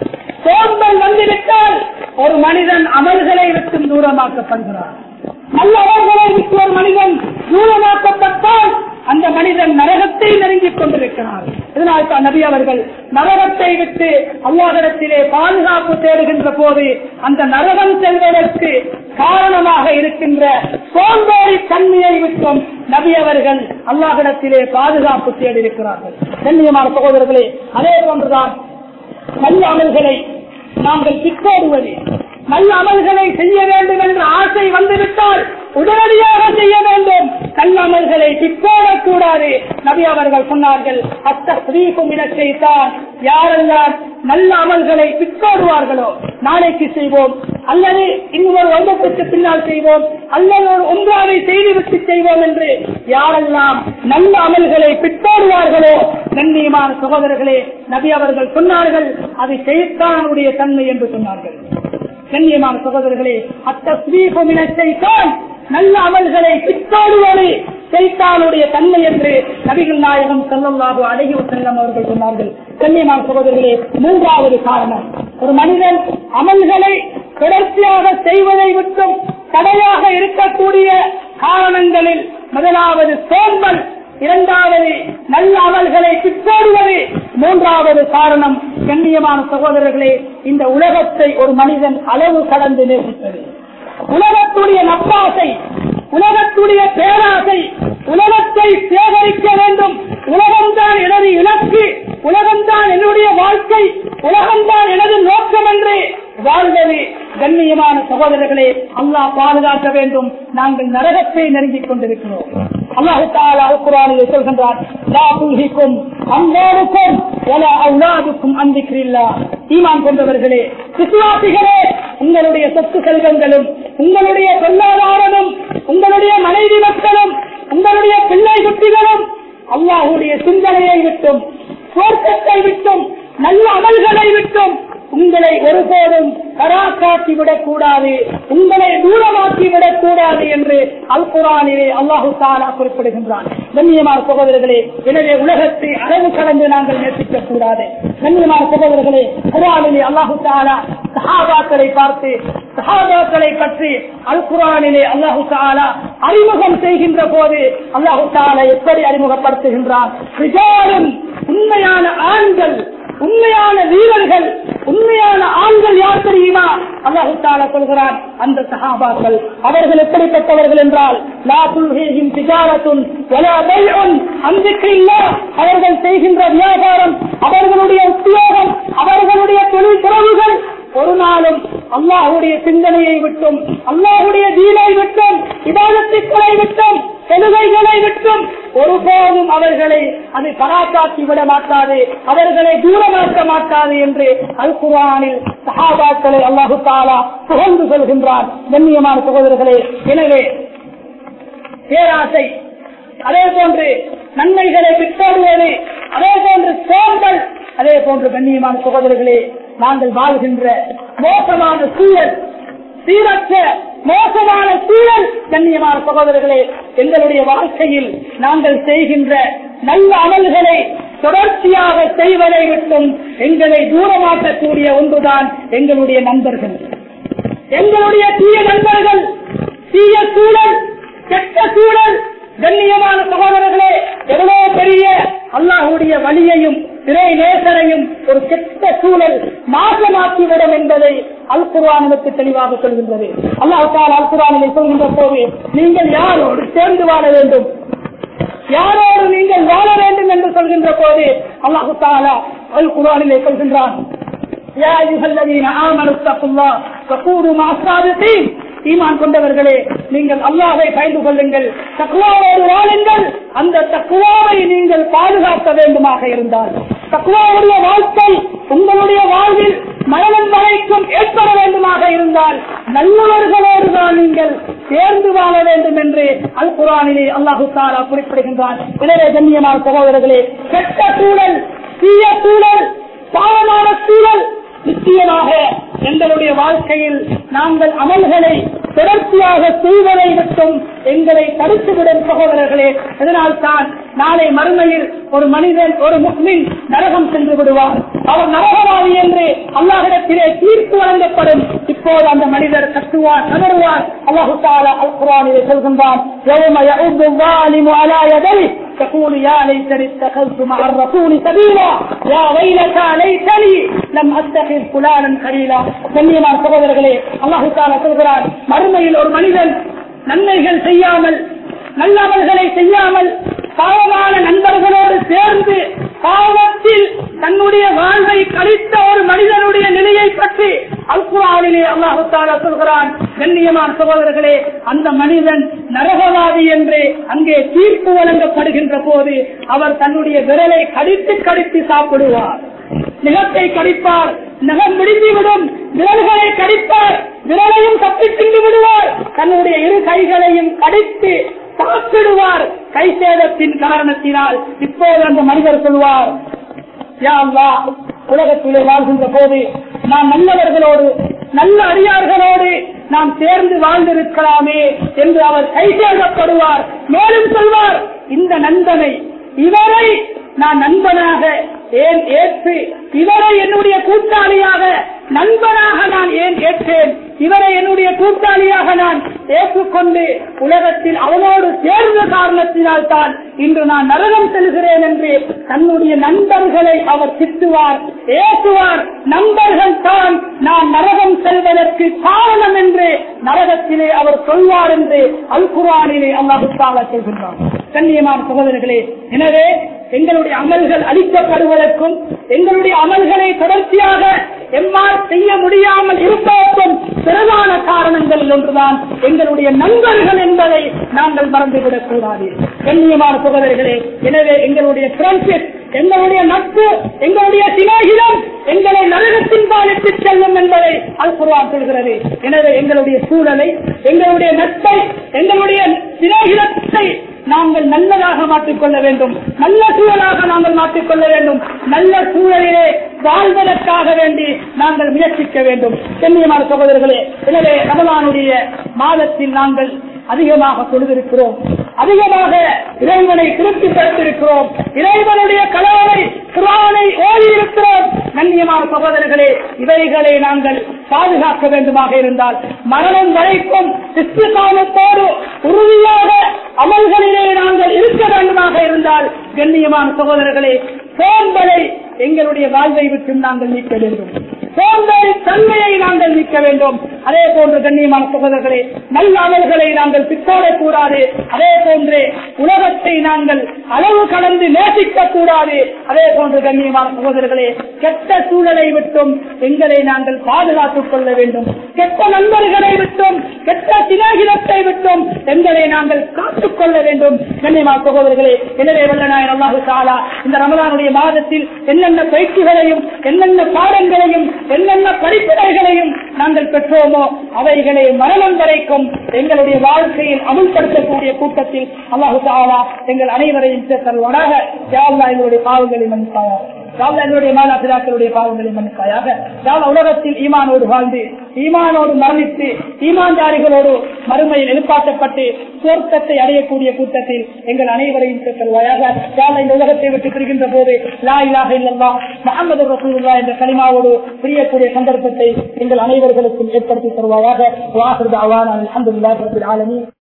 சோம்பல் வந்துவிட்டால் ஒரு மனிதன் அமல்களை விட்டு தூரமாக்கப்படுகிறார். நல்ல அமல்களை விட்டு ஒரு மனிதன் தூரமாக்கப்பட்டால் அந்த மனிதன் நரகத்தை நெருங்கிக் கொண்டிருக்கிறார். இதனால் தான் நபி அவர்கள் நரகத்தை விட்டு அல்லாஹ்விடத்திலே பாதுகாப்பு தேடுகின்ற போது அந்த நரகம் செல்வதற்கு காரணமாக இருக்கின்ற சோம்பேறி தன்மையை விட்டும் நபி அவர்கள் அல்லாஹ்விடத்திலே பாதுகாப்பு தேடியிருக்கிறார்கள். கண்ணியமான சகோதரர்களே, அதே போன்றுதான் நல்ல அமல்களை நாங்கள் திட்டோடுவது, நல்ல அமல்களை செய்ய வேண்டும் என்ற ஆசை வந்துவிட்டால் உடனடியாக செய்ய வேண்டும். நல்ல அமல்களை திட்டோடக்கூடாது. நபி அவர்கள் சொன்னார்கள், அத்தஸ்ரீஃபும் இலக்கைத்தான், யாரெல்லாம் நல்ல அமல்களை திட்டோடுவார்களோ நாளைக்கு செய்வோம், அல்லது இன்னொரு வருடத்துக்கு பின்னால் செய்வோம், அல்லது ஒரு ஒன்றாவை செய்துவிட்டு செய்வோம் என்று யாரெல்லாம் நல்ல அமல்களை பிற்போடுவார்களோ, கண்ணியமான சகோதரர்களே, நபி அவர்கள் சொன்னார்கள் அது ஷைத்தானுடைய தன்மை என்று சொன்னார்கள். கண்ணியமான சகோதரர்களே, அத்தஸ்ரீஃபும் இலக்கைத்தான், நல்ல அமல்களை பிற்போடுவது ஷைத்தானுடைய தன்மை என்று நபிகள் நாயகம் ஸல்லல்லாஹு அலைஹி வஸல்லம் அவர்கள் சொன்னார்கள். கண்ணியமான சகோதரர்களே, மூன்றாவது காரணம், ஒரு மனிதன் அமல்களை தொடர்ச்சியாக செய்வதை விட்டும் தடையாக இருக்கக்கூடிய காரணங்களில் முதலாவது சோம்பல், இரண்டாவது நல்ல அமல்களை பிற்போடுவது, மூன்றாவது காரணம் கண்ணியமான சகோதரர்களே, இந்த உலகத்தை ஒரு மனிதன் அளவு கடந்து நேசிப்பது. உலகத்துடைய நப்பாசை, உலகத்துடைய பேராசை, உலகத்தை சேகரிக்க வேண்டும், உலகம்தான் எனது இலக்கு, உலகம்தான் என்னுடைய வாழ்க்கை, உலகம்தான் எனது நோக்கம் என்று வாழ்வது. கண்ணியமான சகோதரர்களே, அல்லாஹ் பாதுகாக்க வேண்டும். நாங்கள் நரகத்தை நெருங்கிக் கொண்டிருக்கிறோம். அல்லாஹ் தஆலா குர்ஆனிலே சொல்கின்றார், லா துல்ஹிக்கும் அம்வாலுக்கும் வலா அவுலாதுக்கும் அன் திக்ரில்லாஹ். ஈமான் கொண்டவர்களே, விசுவாசிகளே, உங்களுடைய சொத்து செல்வங்களும், உங்களுடைய பொருளாதாரமும், உங்களுடைய மனைவி மக்களும், உங்களுடைய பிள்ளை குட்டிகளும் அல்லாஹ்வுடைய சிந்தனையை விட்டும், சுவர்க்கத்தை விட்டும், நல்ல அமல்களை விட்டும் உங்களை ஒருபோதும் கராக்காட்டி விடக்கூடாது, உங்களை தூரமாக்கி விடக்கூடாது என்று அல் குர்ஆனிலே அல்லாஹு தஆலா குறிப்பிடுகின்றான். கண்ணியமான சகோதரர்களே, எனவே உலகத்தை அளவு கடந்து நாங்கள் நேசிக்க கூடாது. கண்ணியமான சகோதரர்களே, குர்ஆனிலே அல்லாஹு தஆலா சஹாபாக்களை பார்த்து, சஹாபாக்களை பற்றி அல் குர்ஆனிலே அல்லாஹு தஆலா அறிமுகம் செய்கின்ற போது அல்லாஹு தஆலா எப்படி அறிமுகப்படுத்துகின்றான்? ரிஜாலுன், உண்மையான ஆண்கள், உண்மையான வீரர்கள், உண்மையான ஆண்கள் யார் தெரியுமா? அல்லாஹ் தஆலா சொல்கிறான், அந்த சஹாபாக்கள். அவர்கள் எப்படிப்பட்டவர்கள் என்றால், லா துல்ஹிஹிம் திஜாரத்துன் வலா பைஉன் அன் திக்ரில்லாஹ். அவர்கள் செய்கின்ற வியாபாரம், அவர்களுடைய உத்தியோகம், அவர்களுடைய தொழில் துறவுகள் ஒரு நாளும் அல்லாஹ்வுடைய சிந்தனையை விட்டும், அல்லாஹ்வுடைய தீனை விட்டும், இபாதத்துக்களை விட்டும், தொழுகைகளை விட்டும் ஒருபோதும் அவர்களை அது பராக்காட்டி விட மாட்டாது, அவர்களை தூரமாக்க மாட்டாது என்று அல் குர்ஆனில் சஹாபாக்களை அல்லாஹு தஆலா புகழ்ந்து சொல்கின்றார். கண்ணியமான சகோதரர்களே, எனவே பேராசை, அதே போன்று நன்மைகளை பிற்போடுவது, அதே போன்று சோம்பல், அதே போன்று கண்ணியமான சகோதரர்களே, நாங்கள் வாழ்கின்ற மோசமான சூழல், சீரற்ற மோசமான சூழல், கண்ணியமான சகோதரர்களே, எங்களுடைய வாழ்க்கையில் நாங்கள் செய்கின்ற நல்ல அமல்களை தொடர்ச்சியாக செய்வதை விட்டும் எங்களை தூரமாக்கக்கூடிய ஒன்றுதான் எங்களுடைய நண்பர்கள், எங்களுடைய தீய நண்பர்கள், தீய சூழல், கெட்ட சூழல். கண்ணியமான சகோதரர்களே, எவ்வளவு பெரிய அல்லாஹ்வுடைய வலியையும் இறை நேசரையும் ஒரு கெட்ட சூழல் நாசமாக்கிவிடும் என்பதை அல் குர்ஆன் நமக்கு தெளிவாக சொல்கின்றது. அல்லாஹ் தஆலா அல் குர்ஆனிலே சொல்கின்ற போது, நீங்கள் யாரோடு சேர்ந்து வாழ வேண்டும், யாரோடு நீங்கள் வாழ வேண்டும் என்று சொல்கின்ற போது அல்லாஹ் தஆலா அல் குர்ஆனிலே சொல்கின்றான், யா அய்யுஹல்லதீன ஆமனு தக்குல்லாஹ் வகூனு மஅஸ்ஸாபிகீன். ஈமான் கொண்டவர்களே, நீங்கள் அல்லாஹ்வை பயந்து கொள்ளுங்கள், தக்வாவோடு வாழுங்கள். அந்த தக்வாவை நீங்கள் பாதுகாக்க வேண்டுமாக இருந்தால், தக்வாவுடைய வாழ்க்கை உங்களுடைய வாழ்வில் மரணம் வரைக்கும் ஏற்பட வேண்டுமாக இருந்தால் நல்லவர்களோடு தான் நீங்கள் சேர்ந்து வாழ வேண்டும் என்று அல் குர்ஆனிலே அல்லாஹ் தஆலா குறிப்பிடுகின்றான். எனவே கண்ணியமான சகோதரர்களே, கெட்ட சூழல், தீய சூழல், பாவமான சூழல் நிச்சயமாக எங்களுடைய வாழ்க்கையில் நாங்கள் அமல்களை தொடர்ச்சியாக செய்வதை மட்டும் எங்களை தடுத்துவிடும் சகோதரர்களே. இதனால் தான் நாளை மறுமையில் ஒரு மனிதன் ஒரு முஸ்லிம் நரகம் சென்று விடுவார். அவர் நரகவாதி என்று அல்லாஹ்விடத்திலே தீர்ப்பு வழங்கப்படும். இப்போது அந்த மனிதர் கத்துவார், கதறுவார். அல்லாஹ் தஆலா அல் குர்ஆனிலே சொல்கின்றான், யௌம யஉது ظالم على يديه تقول يا ليتني اتخذت مع الرسول سبيلا يا ويلتى ليتني لم اتخذ فلانا خليلا. கண்ணியமான சகோதரர்களே, அல்லாஹ் தஆலா சொல்கிறார், மறுமையில் ஒரு மனிதன் நன்மைகள் செய்யாமல் நல்லவர்களை செய்யாமல் பாவமான நண்பர்களோடு சேர்ந்து பாவத்தில் தன்னுடைய வாழ்வை கழித்த ஒரு மனிதனுடைய நிலையை பற்றி அல் குர்ஆனிலே அல்லாஹ் தஆலா சொல்கிறான். கண்ணியமான சகோதரர்களே, அந்த மனிதன் நரகவாதி என்று அங்கே தீர்ப்பு வழங்கப்படுகின்ற போது அவர் தன்னுடைய விரலை கடித்து கடித்து சாப்பிடுவார். நிலத்தை கடிப்பார், நகம் முடிந்துவிடும். விரல்களை கடிப்பார், விரலையும் தப்பி தின்று விடுவார். தன்னுடைய இரு கைகளையும் கடித்து சாப்பிடுவார் கை சேதத்தின் காரணத்தினால். இப்போது அந்த மனிதர் சொல்வார், யா அல்லாஹ், உலகத்திலே வாழ்கின்ற போது நாம் நல்லவர்களோடு நல்ல அடியார்களோடு நாம் சேர்ந்து வாழ்ந்திருக்கலாமே என்று அவர் கை சேதப்படுவார். மேலும் சொல்வார், இந்த நண்பனை இவரை நான் நண்பனாக ஏன் ஏற்று, இவரை என்னுடைய கூட்டாளியாக நண்பனாக நான் ஏன் ஏற்றேன், இவரை என்னுடைய கூட்டாளியாக நான் ஏற்றுக்கொண்டு உலகத்தில் அவனோடு சேர்ந்த காரணத்தினால் தான் இன்று நான் நரகம் செல்கிறேன் என்று தன்னுடைய நண்பர்களை அவர் திட்டுவார், ஏற்றுவார். நண்பர்கள் தான் நான் நரகம் செல்வதற்கு காரணம் என்று நரகத்திலே அவர் சொல்வார் என்று அல் குர்ஆனிலே அல்லாஹ் தஆலா சொல்கின்றார். கண்ணியமான சகோதரர்களே, எனவே எங்களுடைய அமல்கள் அளிக்கப்படுவதற்கும் எங்களுடைய அமல்களை தொடர்ச்சியாக எம்மால் செய்ய முடியாமல் இருப்பதற்கும் பிரதான காரணங்களில் ஒன்றுதான் எங்களுடைய நண்பர்கள் என்பதை நாங்கள் மறந்துவிடக் கூடாது. கண்ணியமான சகோதரர்களே, எனவே எங்களுடைய ஃப்ரெண்ட்ஷிப், எங்களுடைய நட்பு, எங்களுடைய சிநேகிதம் எங்களை நரகத்தின் பாலிட்டு செல்லும் என்பதை அல் குர்ஆன் சொல்கிறது. எனவே எங்களுடைய சூழலை, எங்களுடைய நட்பை, எங்களுடைய சிநேகிதத்தை நாங்கள் நல்லதாக மாற்றிக்கொள்ள வேண்டும். நல்ல சூழலாக நாங்கள் மாற்றிக்கொள்ள வேண்டும். நல்ல சூழலிலே வாழ்வதற்காக வேண்டி நாங்கள் முயற்சிக்க வேண்டும். கண்ணியமான சகோதரர்களே, எனவே ரமலானுடைய மாதத்தில் நாங்கள் அதிகமாக தொழுதிருக்கிறோம், அதிகமாக இறைவனை திருப்திப்படுத்தியிருக்கிறோம், இறைவனுடைய கலாவை குர்ஆனை ஓதி இருக்கிறோம். கண்ணியமான சகோதரர்களே, இவைகளை நாங்கள் பாதுகாக்க வேண்டுமாக இருந்தால் மரணம் வரைக்கும் இஸ்திகாமத்தோடு உறுதியாக அமல்களிலே நாங்கள் இருக்க வேண்டுமாக இருந்தால், கண்ணியமான சகோதரர்களே, சோம்பலை எங்களுடைய வாழ்வை விட்டு நாங்கள் நீக்க வேண்டும். சோம்பேறி தன்மையை நாங்கள் நீக்க வேண்டும். அதே போன்று கண்ணியமான சகோதரர்களே, நல்ல அமல்களை நாங்கள் பிற்போடக் கூடாது. அதே போன்று உலகத்தை நாங்கள் அளவு கடந்து நேசிக்க கூடாது. அதே போன்று கண்ணியமான சகோதரர்களே, கெட்ட சூழலை விட்டும் எங்களை நாங்கள் பாதுகாத்துக் கொள்ள வேண்டும். கெட்ட நண்பர்களை விட்டும், கெட்ட சிநேகிதத்தை விட்டும் எங்களை நாங்கள் காத்துக் கொள்ள வேண்டும். கண்ணியமான சகோதரர்களே, எனவே வல்லநாயன் அல்லாஹு தஆலா இந்த ரமலானுடைய மாதத்தில் என்னென்ன பயிற்சிகளையும் என்னென்ன பாடங்களையும் என்னென்ன படிப்பினைகளையும் நாங்கள் பெற்றோமோ அவைகளை மரணம் வரைக்கும் எங்களுடைய வாழ்க்கையில் அமுல்படுத்தக்கூடிய கூட்டத்தில் அல்லாஹு தஆலா எங்கள் அனைவரையும் சேர்த்தருவானாக. யா அல்லாஹ், எங்களுடைய பாவங்களை மன்னிப்பாயாக. யா அல்லாஹ், எங்களுடைய மாதாபிதாக்களுடைய பாவங்களை மன்னிப்பாயாக. யா அல்லாஹ், உலகத்தில் ஈமானோடு வாழ்ந்து ஈமானோடு மரணித்து ஈமான்தாரிகளோடு மறுமையில் எழுப்பாட்டப்பட்டு சொர்க்கத்தை அடையக்கூடிய கூட்டத்தில் எங்கள் அனைவரையும் சேர்த்தருவாயாக. யா அல்லாஹ், இந்த உலகத்தை விட்டு பிரிகின்ற போது லா இலாஹ இல்லல்லாஹ் முஹம்மது ரசூலுல்லாஹ் என்ற கலிமாவோடு பிரியக்கூடிய சந்தர்ப்பத்தை எங்கள் அனைவர்களுக்கும் ஏற்படுத்தி தருவாயாக. வாஹிரு தஅவானா அல்ஹம்துலில்லாஹி ரப்பில் ஆலமீன்.